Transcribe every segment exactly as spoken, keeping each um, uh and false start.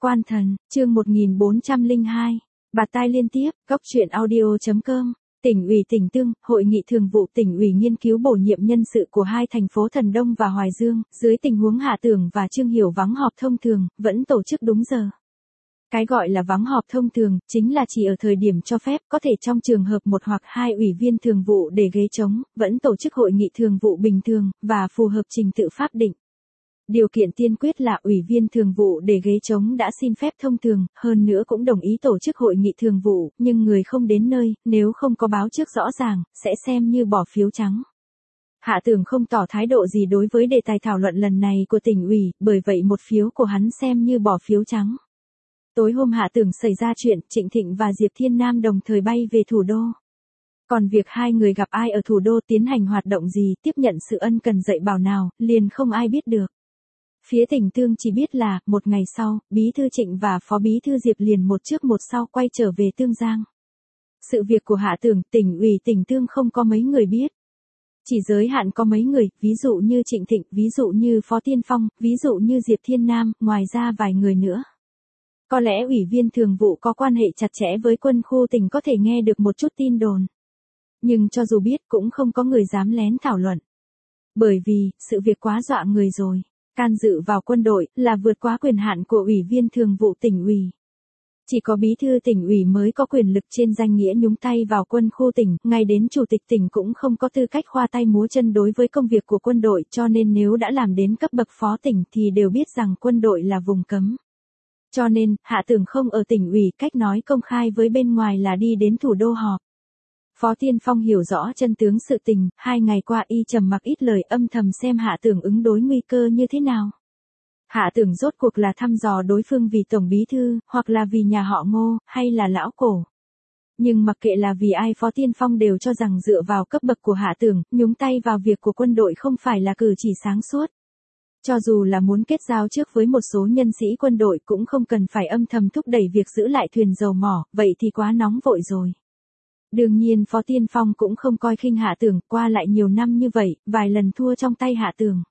Quan thần, chương một nghìn bốn trăm lẻ hai. Bạt tai liên tiếp, góc truyện audio chấm com. Tỉnh ủy Tỉnh Tương, Hội nghị thường vụ Tỉnh ủy nghiên cứu bổ nhiệm nhân sự của hai thành phố Thần Đông và Hoài Dương, dưới tình huống Hạ Tưởng và Trương Hiểu vắng họp thông thường, vẫn tổ chức đúng giờ. Cái gọi là vắng họp thông thường, chính là chỉ ở thời điểm cho phép, có thể trong trường hợp một hoặc hai ủy viên thường vụ để ghế trống, vẫn tổ chức hội nghị thường vụ bình thường, và phù hợp trình tự pháp định. Điều kiện tiên quyết là ủy viên thường vụ để ghế trống đã xin phép thông thường, hơn nữa cũng đồng ý tổ chức hội nghị thường vụ, nhưng người không đến nơi, nếu không có báo trước rõ ràng, sẽ xem như bỏ phiếu trắng. Hạ Tưởng không tỏ thái độ gì đối với đề tài thảo luận lần này của tỉnh ủy, bởi vậy một phiếu của hắn xem như bỏ phiếu trắng. Tối hôm Hạ Tưởng xảy ra chuyện, Trịnh Thịnh và Diệp Thiên Nam đồng thời bay về thủ đô. Còn việc hai người gặp ai ở thủ đô, tiến hành hoạt động gì, tiếp nhận sự ân cần dạy bảo nào, liền không ai biết được. Phía Tỉnh Tương chỉ biết là, một ngày sau, Bí thư Trịnh và Phó Bí thư Diệp liền một trước một sau quay trở về Tương Giang. Sự việc của Hạ Tưởng, tỉnh ủy Tỉnh Tương không có mấy người biết. Chỉ giới hạn có mấy người, ví dụ như Trịnh Thịnh, ví dụ như Phó Tiên Phong, ví dụ như Diệp Thiên Nam, ngoài ra vài người nữa. Có lẽ ủy viên thường vụ có quan hệ chặt chẽ với quân khu tỉnh có thể nghe được một chút tin đồn. Nhưng cho dù biết cũng không có người dám lén thảo luận. Bởi vì, sự việc quá dọa người rồi. Can dự vào quân đội là vượt quá quyền hạn của ủy viên thường vụ tỉnh ủy. Chỉ có bí thư tỉnh ủy mới có quyền lực trên danh nghĩa nhúng tay vào quân khu tỉnh, ngay đến chủ tịch tỉnh cũng không có tư cách khoa tay múa chân đối với công việc của quân đội, cho nên nếu đã làm đến cấp bậc phó tỉnh thì đều biết rằng quân đội là vùng cấm. Cho nên, Hạ Tưởng không ở tỉnh ủy, cách nói công khai với bên ngoài là đi đến thủ đô họp. Phó Tiên Phong hiểu rõ chân tướng sự tình, hai ngày qua y trầm mặc ít lời, âm thầm xem Hạ Tưởng ứng đối nguy cơ như thế nào. Hạ Tưởng rốt cuộc là thăm dò đối phương vì tổng bí thư, hoặc là vì nhà họ Ngô, hay là lão cổ. Nhưng mặc kệ là vì ai, Phó Tiên Phong đều cho rằng dựa vào cấp bậc của Hạ Tưởng, nhúng tay vào việc của quân đội không phải là cử chỉ sáng suốt. Cho dù là muốn kết giao trước với một số nhân sĩ quân đội cũng không cần phải âm thầm thúc đẩy việc giữ lại thuyền dầu mỏ, vậy thì quá nóng vội rồi. Đương nhiên Phó Tiên Phong cũng không coi khinh Hạ Tưởng, qua lại nhiều năm như vậy, vài lần thua trong tay Hạ Tưởng.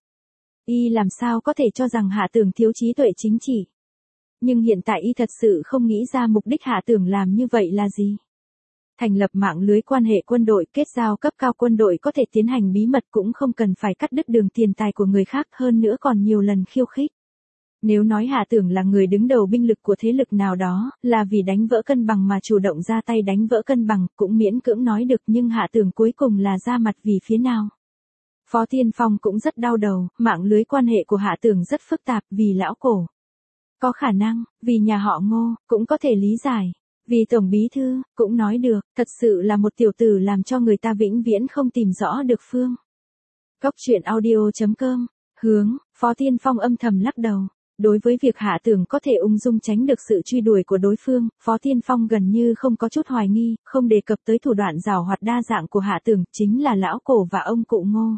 Y làm sao có thể cho rằng Hạ Tưởng thiếu trí tuệ chính trị. Nhưng hiện tại y thật sự không nghĩ ra mục đích Hạ Tưởng làm như vậy là gì. Thành lập mạng lưới quan hệ quân đội, kết giao cấp cao quân đội có thể tiến hành bí mật, cũng không cần phải cắt đứt đường tiền tài của người khác, hơn nữa còn nhiều lần khiêu khích. Nếu nói Hạ Tưởng là người đứng đầu binh lực của thế lực nào đó, là vì đánh vỡ cân bằng mà chủ động ra tay đánh vỡ cân bằng, cũng miễn cưỡng nói được, nhưng Hạ Tưởng cuối cùng là ra mặt vì phía nào. Phó Tiên Phong cũng rất đau đầu, mạng lưới quan hệ của Hạ Tưởng rất phức tạp, vì lão cổ. Có khả năng, vì nhà họ Ngô, cũng có thể lý giải. Vì tổng bí thư, cũng nói được, thật sự là một tiểu tử làm cho người ta vĩnh viễn không tìm rõ được phương. Góc truyện audio chấm com, hướng, Phó Tiên Phong âm thầm lắc đầu. Đối với việc Hạ Tưởng có thể ung dung tránh được sự truy đuổi của đối phương, Phó Tiên Phong gần như không có chút hoài nghi, không đề cập tới thủ đoạn giảo hoạt đa dạng của Hạ Tưởng, chính là lão cổ và ông cụ Ngô.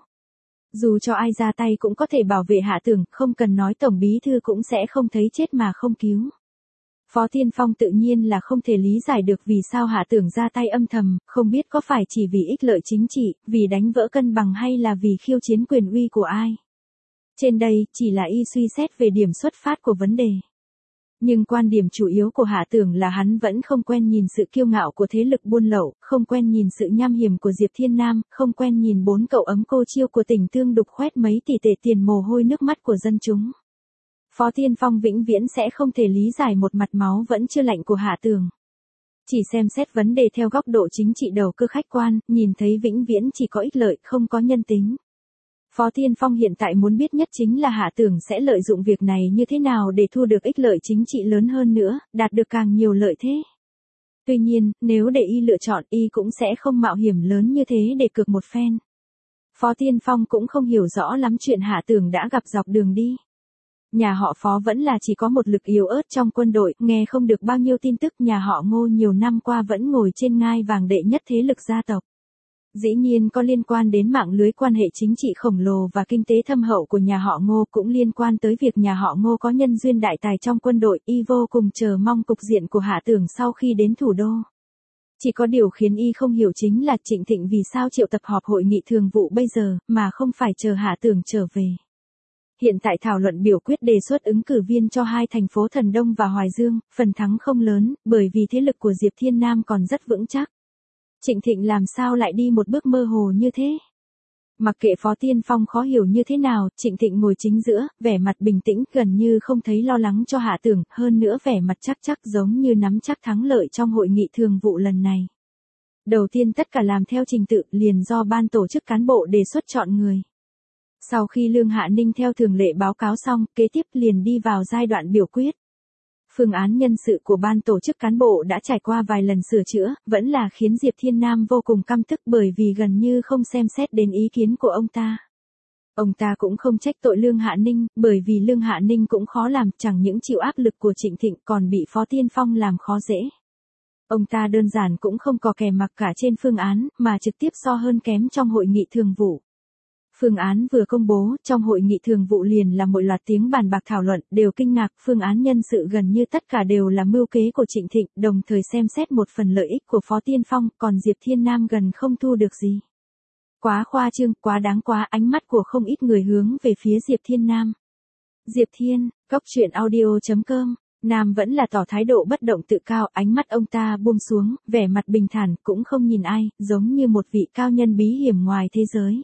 Dù cho ai ra tay cũng có thể bảo vệ Hạ Tưởng, không cần nói tổng bí thư cũng sẽ không thấy chết mà không cứu. Phó Tiên Phong tự nhiên là không thể lý giải được vì sao Hạ Tưởng ra tay âm thầm, không biết có phải chỉ vì ích lợi chính trị, vì đánh vỡ cân bằng hay là vì khiêu chiến quyền uy của ai. Trên đây, chỉ là y suy xét về điểm xuất phát của vấn đề. Nhưng quan điểm chủ yếu của Hạ Tưởng là hắn vẫn không quen nhìn sự kiêu ngạo của thế lực buôn lậu, không quen nhìn sự nham hiểm của Diệp Thiên Nam, không quen nhìn bốn cậu ấm cô chiêu của Tỉnh Tương đục khoét mấy tỷ tệ tiền mồ hôi nước mắt của dân chúng. Phó Tiên Phong vĩnh viễn sẽ không thể lý giải một mặt máu vẫn chưa lạnh của Hạ Tưởng. Chỉ xem xét vấn đề theo góc độ chính trị đầu cơ khách quan, nhìn thấy vĩnh viễn chỉ có ích lợi, không có nhân tính. Phó Tiên Phong hiện tại muốn biết nhất chính là Hạ Tưởng sẽ lợi dụng việc này như thế nào để thu được ích lợi chính trị lớn hơn nữa, đạt được càng nhiều lợi thế. Tuy nhiên, nếu để y lựa chọn, y cũng sẽ không mạo hiểm lớn như thế để cược một phen. Phó Tiên Phong cũng không hiểu rõ lắm chuyện Hạ Tưởng đã gặp dọc đường đi. Nhà họ Phó vẫn là chỉ có một lực yếu ớt trong quân đội, nghe không được bao nhiêu tin tức, nhà họ Ngô nhiều năm qua vẫn ngồi trên ngai vàng đệ nhất thế lực gia tộc. Dĩ nhiên có liên quan đến mạng lưới quan hệ chính trị khổng lồ và kinh tế thâm hậu của nhà họ Ngô, cũng liên quan tới việc nhà họ Ngô có nhân duyên đại tài trong quân đội, y vô cùng chờ mong cục diện của Hạ Tưởng sau khi đến thủ đô. Chỉ có điều khiến y không hiểu chính là Trịnh Thịnh vì sao triệu tập họp hội nghị thường vụ bây giờ, mà không phải chờ Hạ Tưởng trở về. Hiện tại thảo luận biểu quyết đề xuất ứng cử viên cho hai thành phố Thần Đông và Hoài Dương, phần thắng không lớn, bởi vì thế lực của Diệp Thiên Nam còn rất vững chắc. Trịnh Thịnh làm sao lại đi một bước mơ hồ như thế? Mặc kệ Phó Tiên Phong khó hiểu như thế nào, Trịnh Thịnh ngồi chính giữa, vẻ mặt bình tĩnh gần như không thấy lo lắng cho Hạ Tưởng, hơn nữa vẻ mặt chắc chắc giống như nắm chắc thắng lợi trong hội nghị thường vụ lần này. Đầu tiên tất cả làm theo trình tự liền do ban tổ chức cán bộ đề xuất chọn người. Sau khi Lương Hạ Ninh theo thường lệ báo cáo xong, kế tiếp liền đi vào giai đoạn biểu quyết. Phương án nhân sự của ban tổ chức cán bộ đã trải qua vài lần sửa chữa, vẫn là khiến Diệp Thiên Nam vô cùng căm tức bởi vì gần như không xem xét đến ý kiến của ông ta. Ông ta cũng không trách tội Lương Hạ Ninh, bởi vì Lương Hạ Ninh cũng khó làm, chẳng những chịu áp lực của Trịnh Thịnh còn bị Phó Tiên Phong làm khó dễ. Ông ta đơn giản cũng không có kè mặc cả trên phương án, mà trực tiếp so hơn kém trong hội nghị thường vụ. Phương án vừa công bố, trong hội nghị thường vụ liền là một loạt tiếng bàn bạc thảo luận, đều kinh ngạc, phương án nhân sự gần như tất cả đều là mưu kế của Trịnh Thịnh, đồng thời xem xét một phần lợi ích của Phó Tiên Phong, còn Diệp Thiên Nam gần không thu được gì. Quá khoa trương, quá đáng quá, ánh mắt của không ít người hướng về phía Diệp Thiên Nam. Diệp Thiên, Cóc Truyện Audio chấm com, Nam vẫn là tỏ thái độ bất động tự cao, ánh mắt ông ta buông xuống, vẻ mặt bình thản, cũng không nhìn ai, giống như một vị cao nhân bí hiểm ngoài thế giới.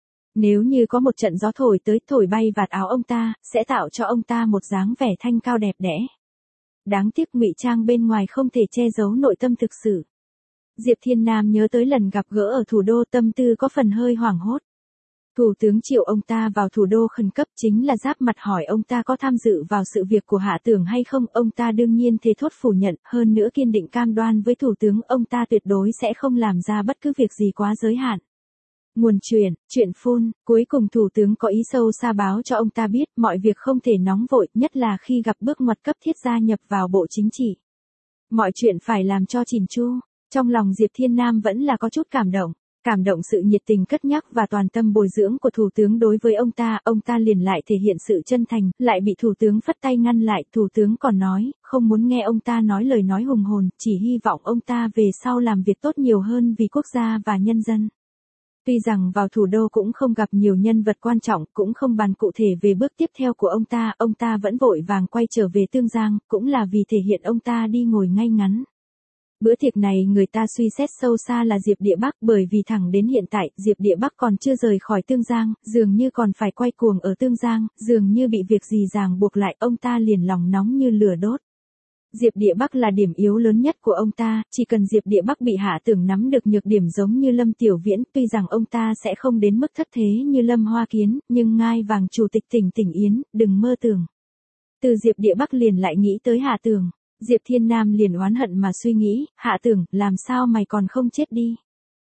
Nếu như có một trận gió thổi tới, thổi bay vạt áo ông ta, sẽ tạo cho ông ta một dáng vẻ thanh cao đẹp đẽ. Đáng tiếc ngụy trang bên ngoài không thể che giấu nội tâm thực sự. Diệp Thiên Nam nhớ tới lần gặp gỡ ở thủ đô, tâm tư có phần hơi hoảng hốt. Thủ tướng triệu ông ta vào thủ đô khẩn cấp, chính là giáp mặt hỏi ông ta có tham dự vào sự việc của Hạ Tưởng hay không, ông ta đương nhiên thề thốt phủ nhận, hơn nữa kiên định cam đoan với thủ tướng ông ta tuyệt đối sẽ không làm ra bất cứ việc gì quá giới hạn. Nguồn truyền, chuyện phun, cuối cùng thủ tướng có ý sâu xa báo cho ông ta biết mọi việc không thể nóng vội, nhất là khi gặp bước ngoặt cấp thiết gia nhập vào bộ chính trị. Mọi chuyện phải làm cho chỉn chu. Trong lòng Diệp Thiên Nam vẫn là có chút cảm động, cảm động sự nhiệt tình cất nhắc và toàn tâm bồi dưỡng của thủ tướng đối với ông ta, ông ta liền lại thể hiện sự chân thành, lại bị thủ tướng phất tay ngăn lại, thủ tướng còn nói, không muốn nghe ông ta nói lời nói hùng hồn, chỉ hy vọng ông ta về sau làm việc tốt nhiều hơn vì quốc gia và nhân dân. Tuy rằng vào thủ đô cũng không gặp nhiều nhân vật quan trọng, cũng không bàn cụ thể về bước tiếp theo của ông ta, ông ta vẫn vội vàng quay trở về Tương Giang, cũng là vì thể hiện ông ta đi ngồi ngay ngắn. Bữa tiệc này người ta suy xét sâu xa là Diệp Địa Bắc, bởi vì thẳng đến hiện tại, Diệp Địa Bắc còn chưa rời khỏi Tương Giang, dường như còn phải quay cuồng ở Tương Giang, dường như bị việc gì ràng buộc lại, ông ta liền lòng nóng như lửa đốt. Diệp Địa Bắc là điểm yếu lớn nhất của ông ta, chỉ cần Diệp Địa Bắc bị Hạ Tưởng nắm được nhược điểm giống như Lâm Tiểu Viễn, tuy rằng ông ta sẽ không đến mức thất thế như Lâm Hoa Kiến, nhưng ngai vàng chủ tịch tỉnh Tỉnh Yến, đừng mơ tưởng. Từ Diệp Địa Bắc liền lại nghĩ tới Hạ Tưởng, Diệp Thiên Nam liền oán hận mà suy nghĩ, Hạ Tưởng, làm sao mày còn không chết đi?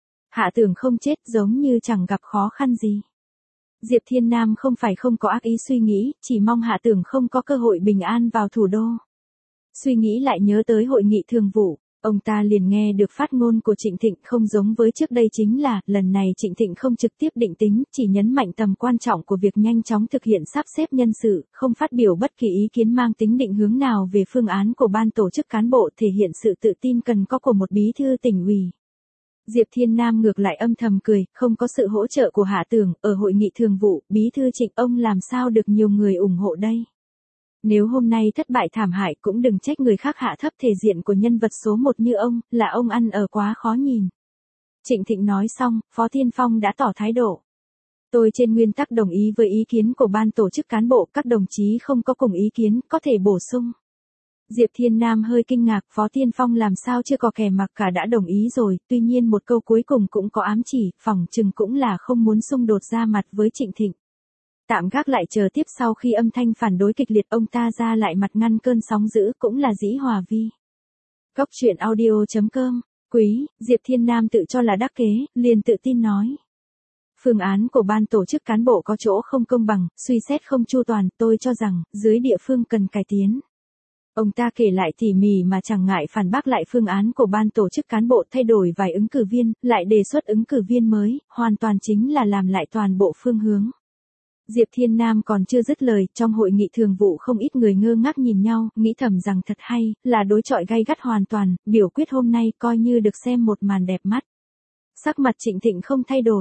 Hạ Tưởng không chết giống như chẳng gặp khó khăn gì. Diệp Thiên Nam không phải không có ác ý suy nghĩ, chỉ mong Hạ Tưởng không có cơ hội bình an vào thủ đô. Suy nghĩ lại nhớ tới hội nghị thường vụ, ông ta liền nghe được phát ngôn của Trịnh Thịnh, không giống với trước đây, chính là, lần này Trịnh Thịnh không trực tiếp định tính, chỉ nhấn mạnh tầm quan trọng của việc nhanh chóng thực hiện sắp xếp nhân sự, không phát biểu bất kỳ ý kiến mang tính định hướng nào về phương án của ban tổ chức cán bộ, thể hiện sự tự tin cần có của một bí thư tỉnh ủy. Diệp Thiên Nam ngược lại âm thầm cười, không có sự hỗ trợ của Hạ Tưởng, ở hội nghị thường vụ, bí thư Trịnh ông làm sao được nhiều người ủng hộ đây. Nếu hôm nay thất bại thảm hại cũng đừng trách người khác hạ thấp thể diện của nhân vật số một như ông, là ông ăn ở quá khó nhìn. Trịnh Thịnh nói xong, Phó Tiên Phong đã tỏ thái độ. Tôi trên nguyên tắc đồng ý với ý kiến của ban tổ chức cán bộ, các đồng chí không có cùng ý kiến, có thể bổ sung. Diệp Thiên Nam hơi kinh ngạc, Phó Tiên Phong làm sao chưa có kẻ mặc cả đã đồng ý rồi, tuy nhiên một câu cuối cùng cũng có ám chỉ, phỏng chừng cũng là không muốn xung đột ra mặt với Trịnh Thịnh. Tạm gác lại chờ tiếp, sau khi âm thanh phản đối kịch liệt ông ta ra lại mặt ngăn cơn sóng dữ, cũng là dĩ hòa vi. Cóc Truyện Audio chấm com, Quý, Diệp Thiên Nam tự cho là đắc kế, liền tự tin nói. Phương án của ban tổ chức cán bộ có chỗ không công bằng, suy xét không chu toàn, tôi cho rằng, dưới địa phương cần cải tiến. Ông ta kể lại tỉ mỉ mà chẳng ngại phản bác lại phương án của ban tổ chức cán bộ, thay đổi vài ứng cử viên, lại đề xuất ứng cử viên mới, hoàn toàn chính là làm lại toàn bộ phương hướng. Diệp Thiên Nam còn chưa dứt lời, trong hội nghị thường vụ không ít người ngơ ngác nhìn nhau, nghĩ thầm rằng thật hay, là đối chọi gay gắt hoàn toàn, biểu quyết hôm nay coi như được xem một màn đẹp mắt. Sắc mặt Trịnh Thịnh không thay đổi.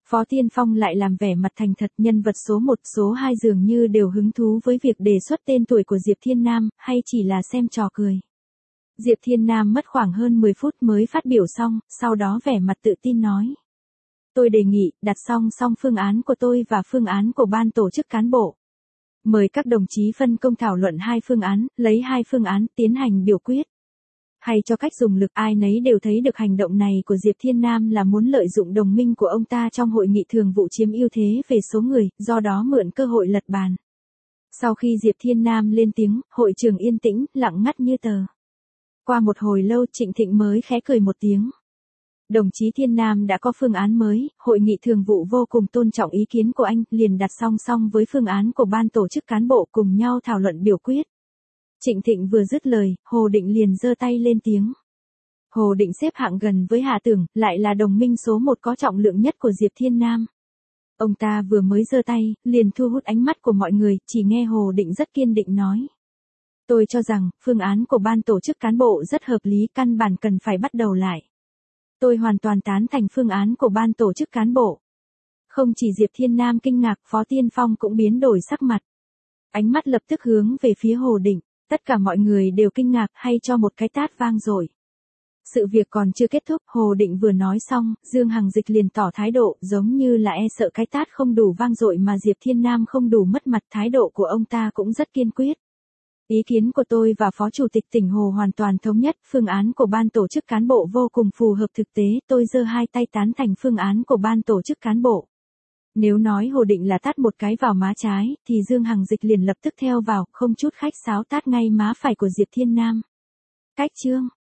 Phó Tiên Phong lại làm vẻ mặt thành thật, nhân vật số một, số hai dường như đều hứng thú với việc đề xuất tên tuổi của Diệp Thiên Nam, hay chỉ là xem trò cười. Diệp Thiên Nam mất khoảng hơn mười phút mới phát biểu xong, sau đó vẻ mặt tự tin nói. Tôi đề nghị, đặt song song phương án của tôi và phương án của ban tổ chức cán bộ. Mời các đồng chí phân công thảo luận hai phương án, lấy hai phương án tiến hành biểu quyết. Hay cho cách dùng lực, ai nấy đều thấy được hành động này của Diệp Thiên Nam là muốn lợi dụng đồng minh của ông ta trong hội nghị thường vụ chiếm ưu thế về số người, do đó mượn cơ hội lật bàn. Sau khi Diệp Thiên Nam lên tiếng, hội trường yên tĩnh, lặng ngắt như tờ. Qua một hồi lâu Trịnh Thịnh mới khẽ cười một tiếng. Đồng chí Thiên Nam đã có phương án mới, hội nghị thường vụ vô cùng tôn trọng ý kiến của anh, liền đặt song song với phương án của ban tổ chức cán bộ cùng nhau thảo luận biểu quyết. Trịnh Thịnh vừa dứt lời, Hồ Định liền giơ tay lên tiếng. Hồ Định xếp hạng gần với Hà Tưởng, lại là đồng minh số một có trọng lượng nhất của Diệp Thiên Nam. Ông ta vừa mới giơ tay, liền thu hút ánh mắt của mọi người, chỉ nghe Hồ Định rất kiên định nói. Tôi cho rằng, phương án của ban tổ chức cán bộ rất hợp lý, căn bản cần phải bắt đầu lại. Tôi hoàn toàn tán thành phương án của ban tổ chức cán bộ. Không chỉ Diệp Thiên Nam kinh ngạc, Phó Tiên Phong cũng biến đổi sắc mặt. Ánh mắt lập tức hướng về phía Hồ Định, tất cả mọi người đều kinh ngạc hay cho một cái tát vang dội. Sự việc còn chưa kết thúc, Hồ Định vừa nói xong, Dương Hằng Dịch liền tỏ thái độ, giống như là e sợ cái tát không đủ vang dội mà Diệp Thiên Nam không đủ mất mặt, thái độ của ông ta cũng rất kiên quyết. Ý kiến của tôi và Phó Chủ tịch tỉnh Hồ hoàn toàn thống nhất, phương án của ban tổ chức cán bộ vô cùng phù hợp thực tế, tôi giơ hai tay tán thành phương án của ban tổ chức cán bộ. Nếu nói Hồ Định là tát một cái vào má trái, thì Dương Hằng Dịch liền lập tức theo vào, không chút khách sáo tát ngay má phải của Diệp Thiên Nam. Cách chương